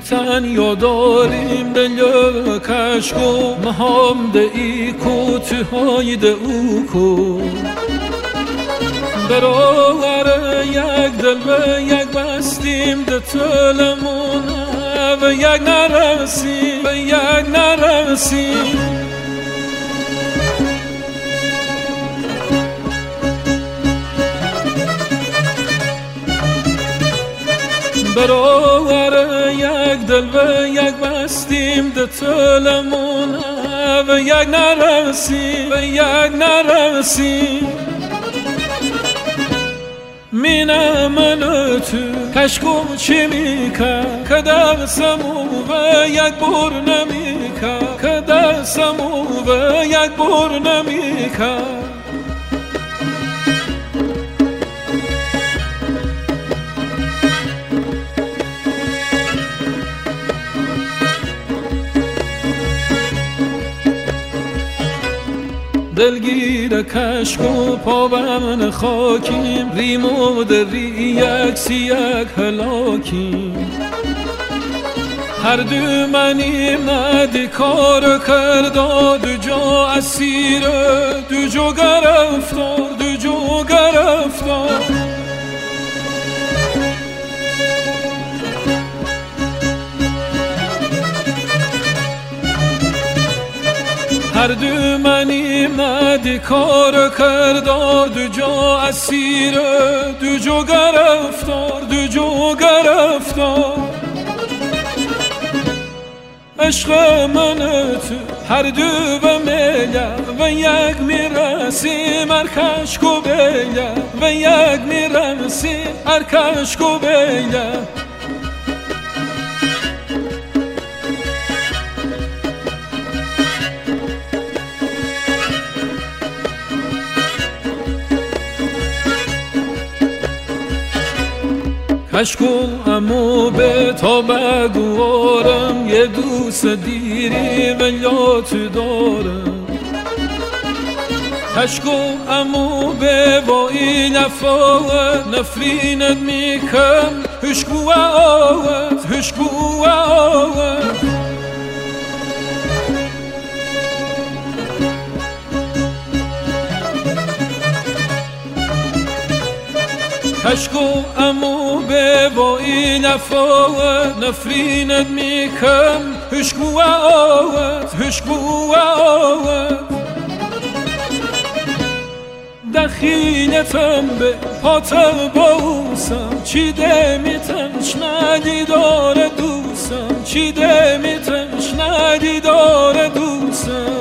تن یاداریم دلیا کشکو مهام ده ای کوتی های ده او کو برای یک دل و یک بستیم ده تلمونه و یک نرسیم و یک نرسیم برای یک دل و یک بستیم ده تلمونه و یک نرسیم و یک نرسیم مینه من تو کشکم چی میکن که دستمو و یک بر نمیکن که دستمو و یک بر نمیکن دلگیر کشک و پابن خاکیم ریمو در یک سیک هلاکیم هر دو منیم ندی کار کرده دو جا اسیر دو جا گرفتار دو جا گرفتار هر دو منیم ندی کار کرده دو جا اسیر دو جا گرفتار دو جا گرفتار عشق من تو هر دو و میله و یک میرسیم هر کشکو بیله و یک میرسیم هر کشکو بیله کشکو امو به تا بگوارم یه دوست دیری و یاد دارم کشکو امو به با این افاوت نفرینت میکن هشکو آوت هشکو آوت کشکو امو به با این افاوت نفرینت میکن هشکو آوت هشکو آوت دخیلتم به پاتر باوسم چی دمیتنش ندیدار دوستم چی دمیتنش ندیدار دوستم